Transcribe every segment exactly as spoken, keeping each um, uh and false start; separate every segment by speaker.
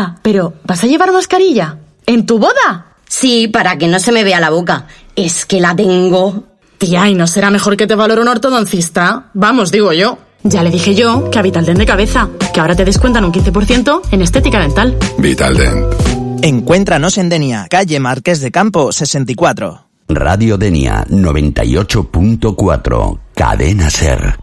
Speaker 1: Tía, pero ¿vas a llevar mascarilla? ¿En tu boda?
Speaker 2: Sí, para que no se me vea la boca. Es que la tengo.
Speaker 1: Tía, ¿y no será mejor que te valore un ortodoncista? Vamos, digo yo. Ya le dije yo que a Vitaldent de cabeza, que ahora te descuentan un quince por ciento en estética dental.
Speaker 3: Vitaldent.
Speaker 4: Encuéntranos en Denia, calle Marqués de Campo, sesenta y cuatro.
Speaker 5: Radio Denia, noventa y ocho punto cuatro. Cadena Ser.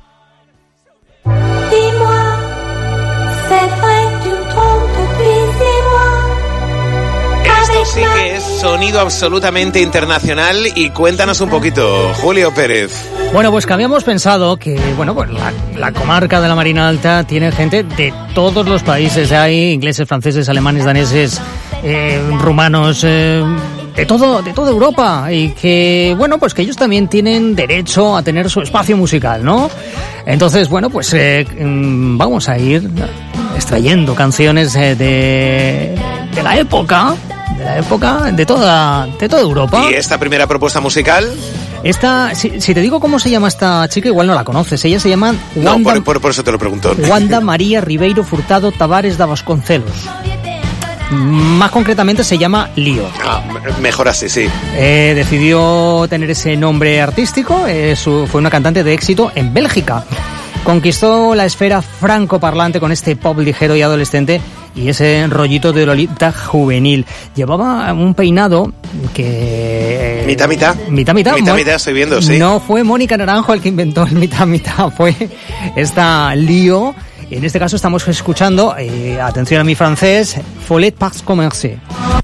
Speaker 6: Esto sí que es sonido absolutamente internacional y cuéntanos un poquito, Julio Pérez.
Speaker 7: Bueno, pues que habíamos pensado que, bueno, pues la, la comarca de la Marina Alta tiene gente de todos los países. Hay ingleses, franceses, alemanes, daneses, eh, rumanos, eh, de todo, de toda Europa. Y que, bueno, pues que ellos también tienen derecho a tener su espacio musical, ¿no? Entonces, bueno, pues eh, vamos a ir extrayendo canciones eh, de, de la época... de la época de toda de toda Europa.
Speaker 6: ¿Y esta primera propuesta musical?
Speaker 7: Esta, si, si te digo cómo se llama esta chica, igual no la conoces. Ella se llama
Speaker 6: Wanda, no, por, por, por eso te lo pregunto.
Speaker 7: Wanda María Ribeiro Furtado Tavares da Vasconcelos. Más concretamente se llama Lío.
Speaker 6: Ah, mejor así, sí.
Speaker 7: Eh, decidió tener ese nombre artístico. Eh, su, fue una cantante de éxito en Bélgica. Conquistó la esfera francoparlante con este pop ligero y adolescente y ese rollito de Lolita juvenil. Llevaba un peinado que...
Speaker 6: ¿Mitad, mitad?
Speaker 7: Mitad, mitad.
Speaker 6: Mitad, mitad, estoy viendo, sí.
Speaker 7: No fue Mónica Naranjo el que inventó el mitad, mitad. Fue esta Lío. En este caso estamos escuchando, eh, atención a mi francés, Follet parce commercer.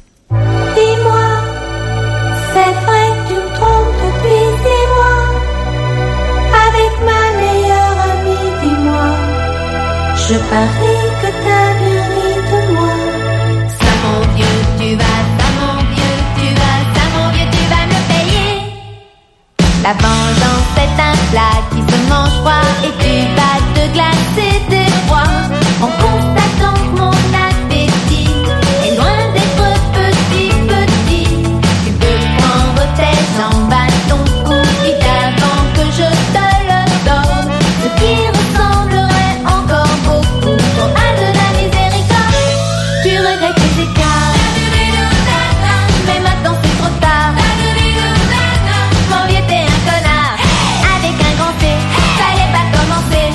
Speaker 8: Je parie que t'as bien ri de moi. Ça mon vieux, tu vas, ça mon vieux, tu vas, ça mon vieux, tu vas me payer. La vengeance est un plat qui se mange froid et tu vas te glacer des froids en constatant que mon appétit est loin d'être petit, petit. Tu peux prendre tes jambes à ton cou vite avant que je te le donne. Ce qui ressemblerait encore beaucoup à de la miséricorde. Tu regrettes tes écarts, mais maintenant c'est trop tard. Mon vieux t'es un connard, avec un grand T, fallait pas commencer.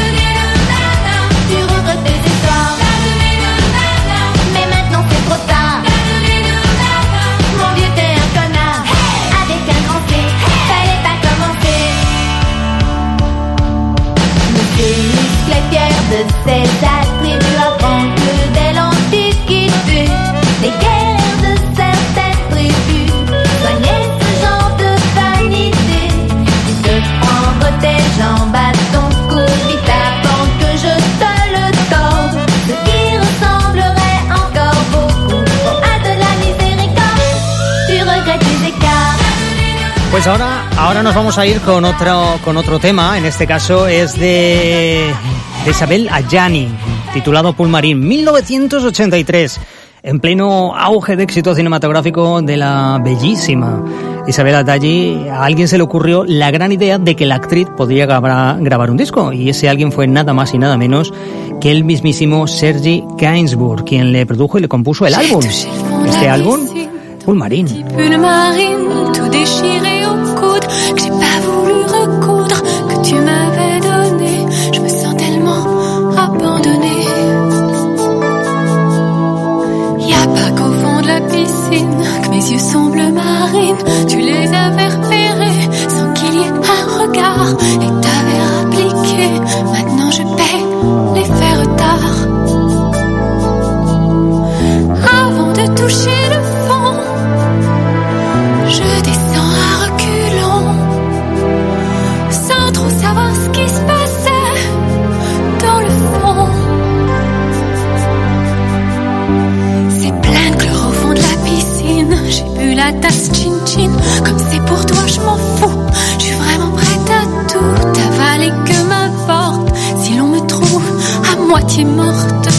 Speaker 8: Tu regrettes tes histoires, mais maintenant c'est trop tard. Mon vieux t'es un connard, avec un grand T, fallait pas commencer. Monsieur Muscle est fier de ses attributs avant que dès l'Antiquité les guerres de certaines tribus soignaient ce genre de vanité. Tu peux prendre tes jambes à ton cou vite avant que je te le torde. Ce qui ressemblerait encore beaucoup à de la miséricorde. Tu regrettes tes écarts.
Speaker 7: Pues ahora, ahora nos vamos a ir con otro, con otro tema. En este caso es de, de Isabel Allani, titulado Pulmarín, mil novecientos ochenta y tres. En pleno auge de éxito cinematográfico de la bellísima Isabel Allani, a alguien se le ocurrió la gran idea de que la actriz podría grabar, grabar un disco. Y ese alguien fue nada más y nada menos que el mismísimo Serge Gainsbourg, quien le produjo y le compuso el álbum. Este álbum, Pulmarín.
Speaker 8: Tout déchiré au coude, que j'ai pas voulu recoudre, que tu m'avais donné. Je me sens tellement abandonnée. Y'a pas qu'au fond de la piscine que mes yeux sont bleu marine. Tu les avais repérés sans qu'il y ait un regard et t'avais appliqué. Maintenant je paie les faits retard. Avant de toucher le fond, je descends à reculons, sans trop savoir ce qui se passait dans le fond. C'est plein de chlore au fond de la piscine. J'ai bu la tasse chin-chin. Comme c'est pour toi, je m'en fous. Je suis vraiment prête à tout avaler, que m'importe si l'on me trouve à moitié morte.